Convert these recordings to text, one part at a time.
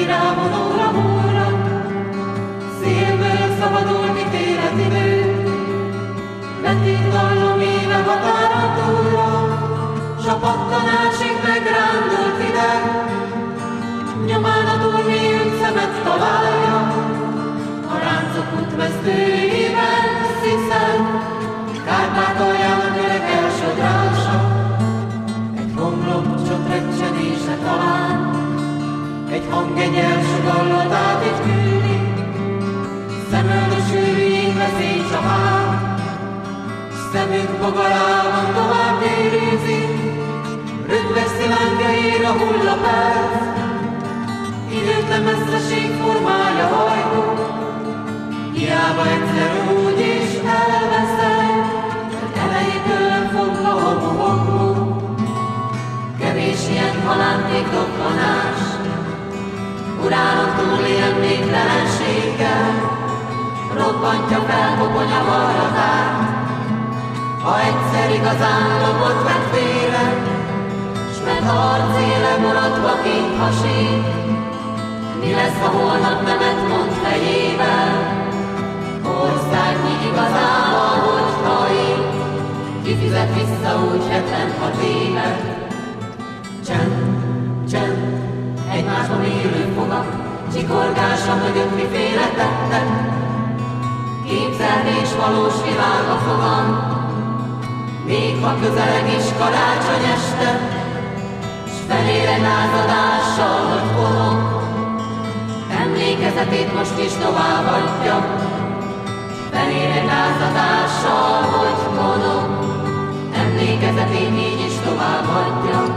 rávonul a múlra, szélből szabadul kitéret idő, betét hallom éve határon túlra, s a pattanásig megrándult hideg, nyomán a túlmélyült szemet találja, a ráncok útvesztőjében sziszeg, Kárpátaljának öreg elsodrása, egy homlok csotrecsenése talán, egy hangegyel sugallatát itt küldi, szemöld a sűrű jégveszély csapán, szemünk bogarában tovább gyűrűzik, rögves szilánke ér a hullaperc, időtlen messzeség formája hajtó, hiába egyszer úgy is elveszed, hogy elejétől fogva homo-homo. Kevés ilyen halánték dobbanás, urálon túli emléktelenséggel, robbantja fel koponya varratát, ha egyszer igazán lopott meg félre, s mert arcéle maradva kint hasít, mi lesz, ha holnap nemet mond fejével, országnyi igazával, hogy hajít, kifizet vissza úgy 76 évet. Csend, csend, egymásban élő fogak, csikorgása mögött miféle tettek, képzelt és valós világ a fogam, még ha közeleg is karácsony este, s felére lázadással, hogy kolom, emlékezetét most is továbbadja, felére lázadással, hogy kolom, emlékezetét így is továbbadja.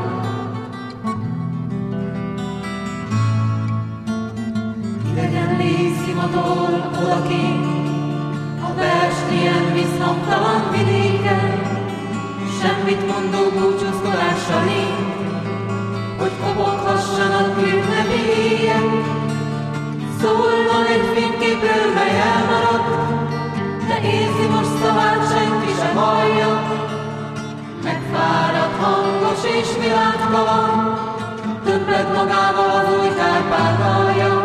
Idegen légszimatol odakint, a Pest ilyen visszhangtalan vidéken, semmit mondó búcsúzkodással én, hogy kopoghassanak ünnepi éjjel. Szólna egy fényképről, mely elmaradt, de érzi most szavát senki sem hallja. Megfáradt, hangos és világtalan, többet magával az új Kárpátalja.